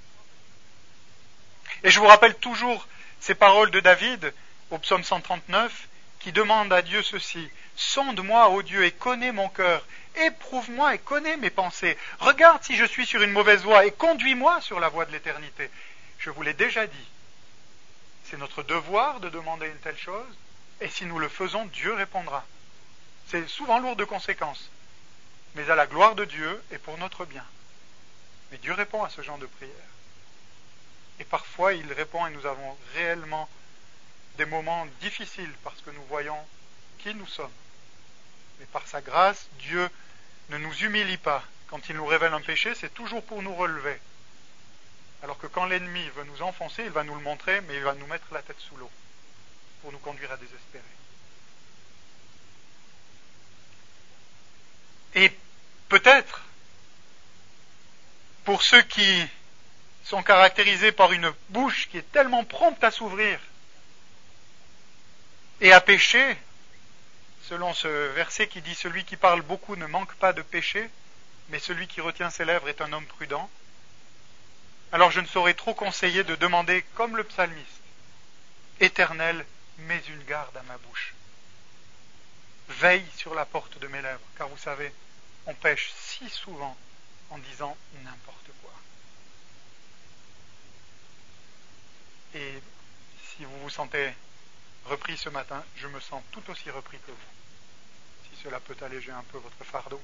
Et je vous rappelle toujours ces paroles de David au psaume cent trente-neuf qui demande à Dieu ceci: sonde-moi, ô Dieu, et connais mon cœur, éprouve-moi et connais mes pensées, regarde si je suis sur une mauvaise voie et conduis-moi sur la voie de l'éternité. Je vous l'ai déjà dit, c'est notre devoir de demander une telle chose, et si nous le faisons, Dieu répondra. C'est souvent lourd de conséquences, mais à la gloire de Dieu et pour notre bien. Mais Dieu répond à ce genre de prière. Et parfois, il répond et nous avons réellement des moments difficiles parce que nous voyons qui nous sommes. Mais par sa grâce, Dieu ne nous humilie pas. Quand il nous révèle un péché, c'est toujours pour nous relever. Alors que quand l'ennemi veut nous enfoncer, il va nous le montrer, mais il va nous mettre la tête sous l'eau pour nous conduire à désespérer. Et peut-être, pour ceux qui sont caractérisés par une bouche qui est tellement prompte à s'ouvrir et à pécher, selon ce verset qui dit « Celui qui parle beaucoup ne manque pas de péché, mais celui qui retient ses lèvres est un homme prudent », alors je ne saurais trop conseiller de demander, comme le psalmiste, « Éternel, mets une garde à ma bouche. Veille sur la porte de mes lèvres, car vous savez, on pêche si souvent en disant n'importe quoi. » Et si vous vous sentez repris ce matin, je me sens tout aussi repris que vous, si cela peut alléger un peu votre fardeau.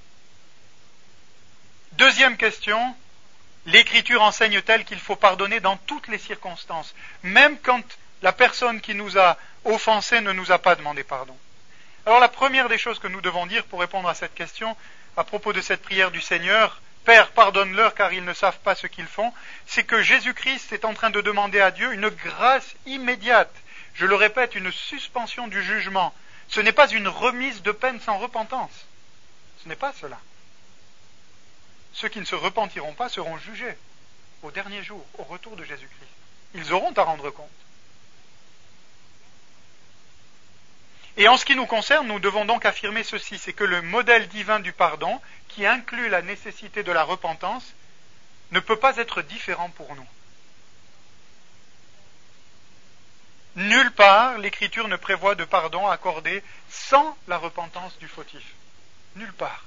Deuxième question, l'Écriture enseigne-t-elle qu'il faut pardonner dans toutes les circonstances, même quand la personne qui nous a offensés ne nous a pas demandé pardon? Alors la première des choses que nous devons dire pour répondre à cette question, à propos de cette prière du Seigneur, « Père, pardonne-leur car ils ne savent pas ce qu'ils font », c'est que Jésus-Christ est en train de demander à Dieu une grâce immédiate. Je le répète, une suspension du jugement. Ce n'est pas une remise de peine sans repentance. Ce n'est pas cela. Ceux qui ne se repentiront pas seront jugés au dernier jour, au retour de Jésus-Christ. Ils auront à rendre compte. Et en ce qui nous concerne, nous devons donc affirmer ceci, c'est que le modèle divin du pardon, qui inclut la nécessité de la repentance, ne peut pas être différent pour nous. Nulle part, l'Écriture ne prévoit de pardon accordé sans la repentance du fautif. Nulle part.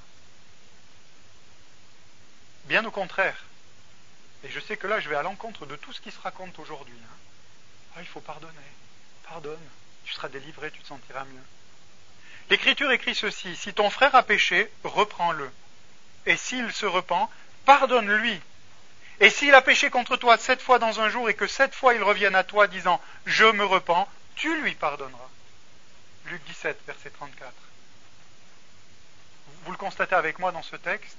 Bien au contraire. Et je sais que là, je vais à l'encontre de tout ce qui se raconte aujourd'hui. Hein. Ah, il faut pardonner. Pardonne. Tu seras délivré, tu te sentiras mieux. L'Écriture écrit ceci, « Si ton frère a péché, reprends-le. Et s'il se repent, pardonne-lui. Et s'il a péché contre toi sept fois dans un jour et que sept fois il revienne à toi disant « Je me repens », tu lui pardonneras. » Luc dix-sept, verset trente-quatre. Vous le constatez avec moi dans ce texte.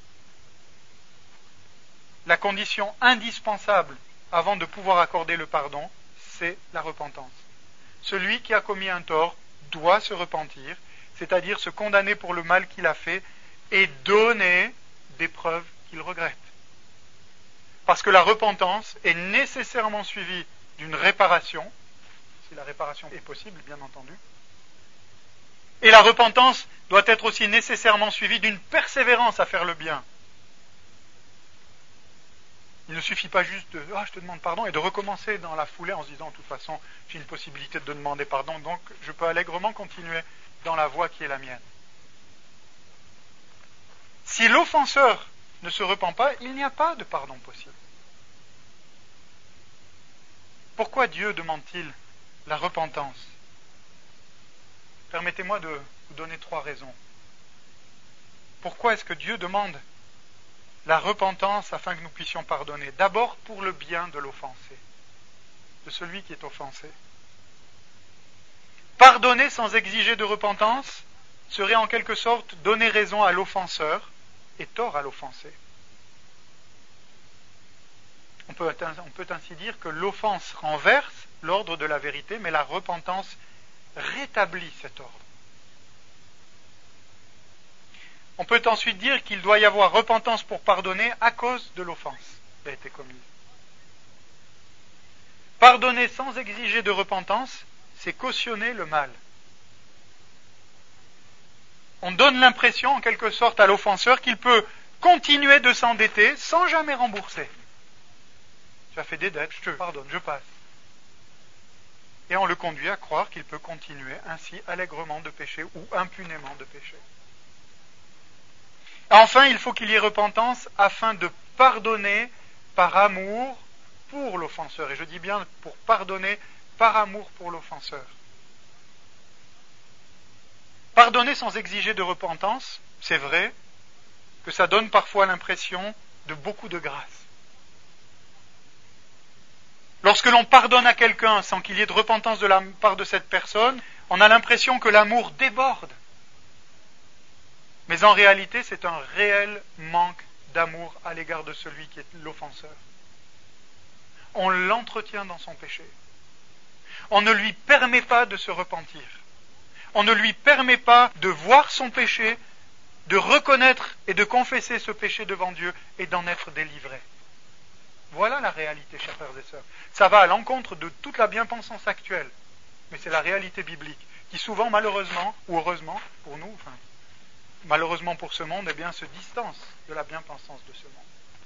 La condition indispensable avant de pouvoir accorder le pardon, c'est la repentance. Celui qui a commis un tort doit se repentir, c'est-à-dire se condamner pour le mal qu'il a fait et donner des preuves qu'il regrette. Parce que la repentance est nécessairement suivie d'une réparation, si la réparation est possible, bien entendu. Et la repentance doit être aussi nécessairement suivie d'une persévérance à faire le bien. Il ne suffit pas juste de « Ah, je te demande pardon » et de recommencer dans la foulée en se disant « De toute façon, j'ai une possibilité de demander pardon, donc je peux allègrement continuer dans la voie qui est la mienne. » Si l'offenseur ne se repent pas, il n'y a pas de pardon possible. Pourquoi Dieu demande-t-il la repentance? Permettez-moi de vous donner trois raisons. Pourquoi est-ce que Dieu demande la repentance afin que nous puissions pardonner? D'abord pour le bien de l'offensé, de celui qui est offensé. Pardonner sans exiger de repentance serait en quelque sorte donner raison à l'offenseur et tort à l'offensé. On peut, on peut ainsi dire que l'offense renverse l'ordre de la vérité, mais la repentance rétablit cet ordre. On peut ensuite dire qu'il doit y avoir repentance pour pardonner à cause de l'offense qui a été commise. Pardonner sans exiger de repentance, c'est cautionner le mal. On donne l'impression, en quelque sorte, à l'offenseur qu'il peut continuer de s'endetter sans jamais rembourser. Tu as fait des dettes, je te pardonne, je passe. Et on le conduit à croire qu'il peut continuer ainsi allègrement de pécher ou impunément de pécher. Enfin, il faut qu'il y ait repentance afin de pardonner par amour pour l'offenseur. Et je dis bien pour pardonner par amour pour l'offenseur. Pardonner sans exiger de repentance, c'est vrai que ça donne parfois l'impression de beaucoup de grâce. Lorsque l'on pardonne à quelqu'un sans qu'il y ait de repentance de la part de cette personne, on a l'impression que l'amour déborde. Mais en réalité, c'est un réel manque d'amour à l'égard de celui qui est l'offenseur. On l'entretient dans son péché. On ne lui permet pas de se repentir. On ne lui permet pas de voir son péché, de reconnaître et de confesser ce péché devant Dieu et d'en être délivré. Voilà la réalité, chers frères et sœurs. Ça va à l'encontre de toute la bien-pensance actuelle, mais c'est la réalité biblique, qui souvent, malheureusement, ou heureusement pour nous, enfin, malheureusement pour ce monde, eh bien, se distance de la bien-pensance de ce monde.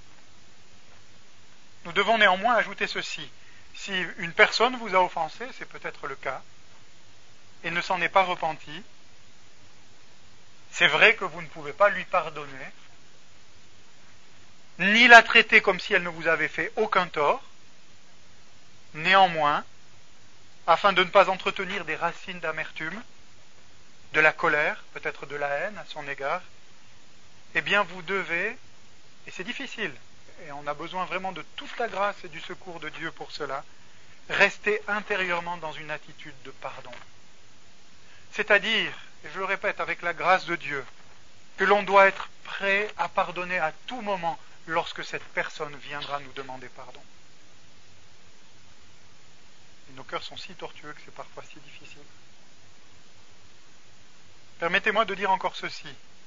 Nous devons néanmoins ajouter ceci. Si une personne vous a offensé, c'est peut-être le cas, et ne s'en est pas repenti, c'est vrai que vous ne pouvez pas lui pardonner, ni la traiter comme si elle ne vous avait fait aucun tort. Néanmoins, afin de ne pas entretenir des racines d'amertume, de la colère, peut-être de la haine à son égard, eh bien vous devez, et c'est difficile, et on a besoin vraiment de toute la grâce et du secours de Dieu pour cela, rester intérieurement dans une attitude de pardon. C'est-à-dire, et je le répète, avec la grâce de Dieu, que l'on doit être prêt à pardonner à tout moment lorsque cette personne viendra nous demander pardon. Et nos cœurs sont si tortueux que c'est parfois si difficile. Permettez-moi de dire encore ceci.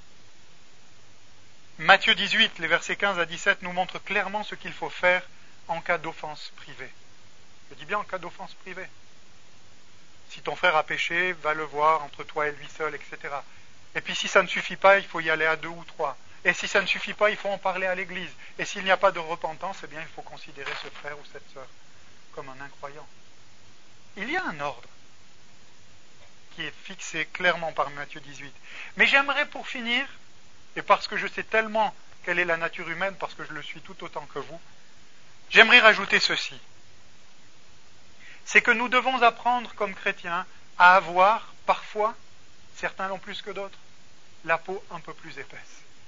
Matthieu dix-huit, les versets quinze à dix-sept, nous montrent clairement ce qu'il faut faire en cas d'offense privée. Je dis bien en cas d'offense privée. Si ton frère a péché, va le voir entre toi et lui seul, et cetera. Et puis si ça ne suffit pas, il faut y aller à deux ou trois. Et si ça ne suffit pas, il faut en parler à l'église. Et s'il n'y a pas de repentance, eh bien il faut considérer ce frère ou cette sœur comme un incroyant. Il y a un ordre qui est fixé clairement par Matthieu dix-huit. Mais j'aimerais pour finir, et parce que je sais tellement quelle est la nature humaine, parce que je le suis tout autant que vous, j'aimerais rajouter ceci. C'est que nous devons apprendre comme chrétiens à avoir, parfois, certains l'ont plus que d'autres, la peau un peu plus épaisse.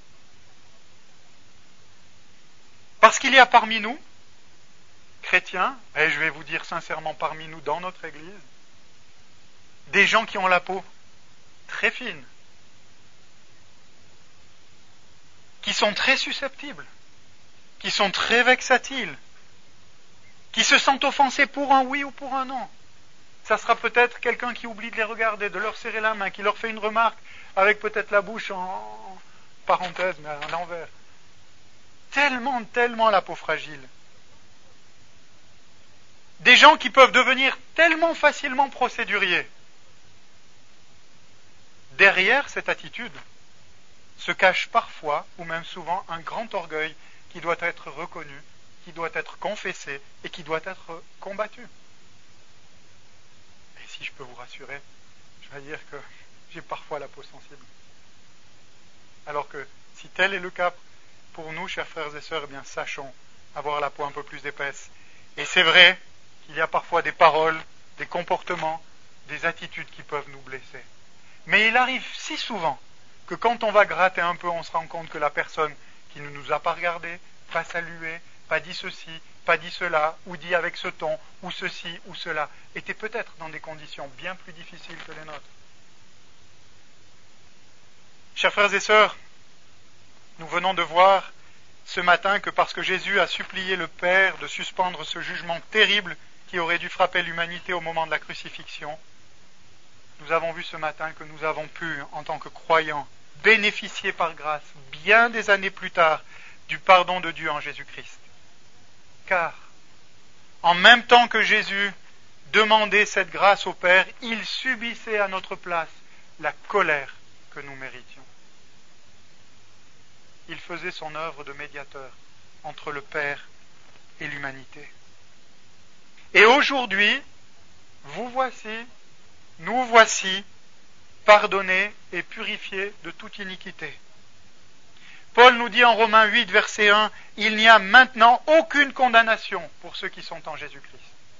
Parce qu'il y a parmi nous, chrétiens, et je vais vous dire sincèrement parmi nous dans notre Église, des gens qui ont la peau très fine, qui sont très susceptibles, qui sont très vexatiles, qui se sentent offensés pour un oui ou pour un non. Ça sera peut-être quelqu'un qui oublie de les regarder, de leur serrer la main, qui leur fait une remarque avec peut-être la bouche en parenthèse, mais à l'envers. Tellement, tellement la peau fragile. Des gens qui peuvent devenir tellement facilement procéduriers. Derrière cette attitude se cache parfois, ou même souvent, un grand orgueil qui doit être reconnu, qui doit être confessé et qui doit être combattu. Et si je peux vous rassurer, je vais dire que j'ai parfois la peau sensible. Alors que si tel est le cas pour nous, chers frères et sœurs, eh bien sachons avoir la peau un peu plus épaisse. Et c'est vrai qu'il y a parfois des paroles, des comportements, des attitudes qui peuvent nous blesser. Mais il arrive si souvent que quand on va gratter un peu, on se rend compte que la personne qui ne nous a pas regardé, pas salué, pas dit ceci, pas dit cela, ou dit avec ce ton, ou ceci, ou cela, était peut-être dans des conditions bien plus difficiles que les nôtres. Chers frères et sœurs, nous venons de voir ce matin que parce que Jésus a supplié le Père de suspendre ce jugement terrible qui aurait dû frapper l'humanité au moment de la crucifixion, nous avons vu ce matin que nous avons pu, en tant que croyants, bénéficier par grâce, bien des années plus tard, du pardon de Dieu en Jésus-Christ. Car, en même temps que Jésus demandait cette grâce au Père, il subissait à notre place la colère que nous méritions. Il faisait son œuvre de médiateur entre le Père et l'humanité. Et aujourd'hui, vous voici, nous voici, pardonnés et purifiés de toute iniquité. Paul nous dit en Romains huit, verset un, « Il n'y a maintenant aucune condamnation pour ceux qui sont en Jésus-Christ. »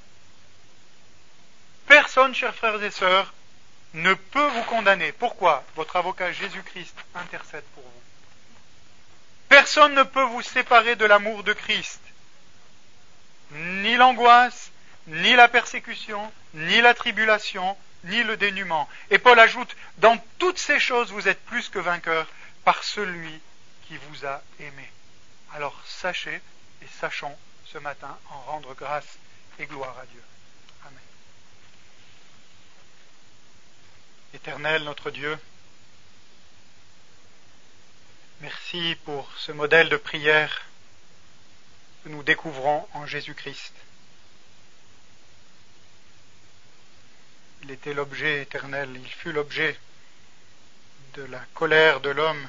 Personne, chers frères et sœurs, ne peut vous condamner. Pourquoi ? Votre avocat Jésus-Christ intercède pour vous. Personne ne peut vous séparer de l'amour de Christ. Ni l'angoisse, ni la persécution, ni la tribulation, ni le dénuement. Et Paul ajoute, dans toutes ces choses, vous êtes plus que vainqueurs par celui qui vous a aimé. Alors sachez et sachons ce matin en rendre grâce et gloire à Dieu. Amen. Éternel notre Dieu, merci pour ce modèle de prière que nous découvrons en Jésus-Christ. Il était l'objet éternel, il fut l'objet de la colère de l'homme,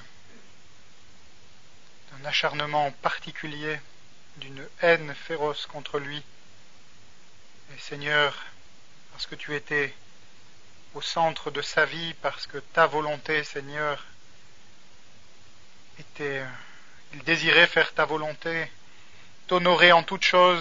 d'un acharnement particulier, d'une haine féroce contre lui. Et Seigneur, parce que tu étais au centre de sa vie, parce que ta volonté, Seigneur, était, il désirait faire ta volonté, t'honorer en toutes choses,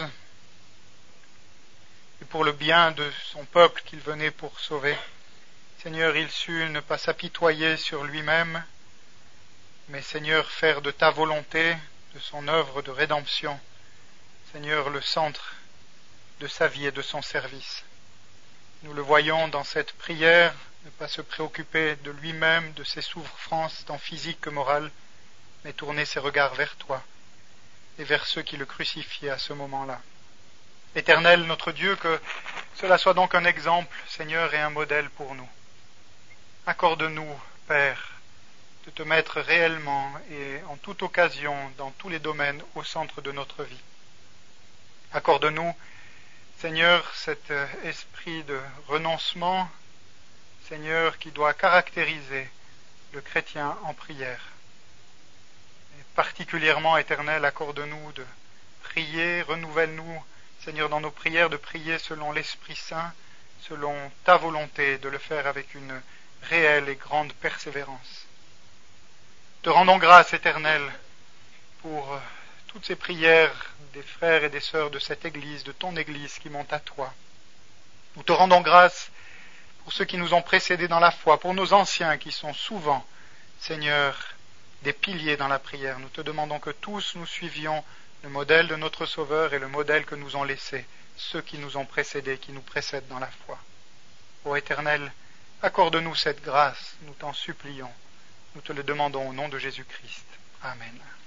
et pour le bien de son peuple qu'il venait pour sauver. Seigneur, il sut ne pas s'apitoyer sur lui-même, mais Seigneur, faire de ta volonté, de son œuvre de rédemption, Seigneur, le centre de sa vie et de son service. Nous le voyons dans cette prière, ne pas se préoccuper de lui-même, de ses souffrances, tant physiques que morales, mais tourner ses regards vers toi et vers ceux qui le crucifiaient à ce moment-là. Éternel, notre Dieu, que cela soit donc un exemple, Seigneur, et un modèle pour nous. Accorde-nous, Père, de te mettre réellement et en toute occasion, dans tous les domaines, au centre de notre vie. Accorde-nous, Seigneur, cet esprit de renoncement, Seigneur, qui doit caractériser le chrétien en prière. Et particulièrement, Éternel, accorde-nous de prier, renouvelle-nous, Seigneur, dans nos prières, de prier selon l'Esprit Saint, selon ta volonté, de le faire avec une réelle et grande persévérance. Te rendons grâce, Éternel, pour toutes ces prières des frères et des sœurs de cette Église, de ton Église qui monte à toi. Nous te rendons grâce pour ceux qui nous ont précédés dans la foi, pour nos anciens qui sont souvent, Seigneur, des piliers dans la prière. Nous te demandons que tous nous suivions le modèle de notre Sauveur et le modèle que nous ont laissé ceux qui nous ont précédés, qui nous précèdent dans la foi. Ô Éternel, accorde-nous cette grâce, nous t'en supplions. Nous te le demandons au nom de Jésus-Christ. Amen.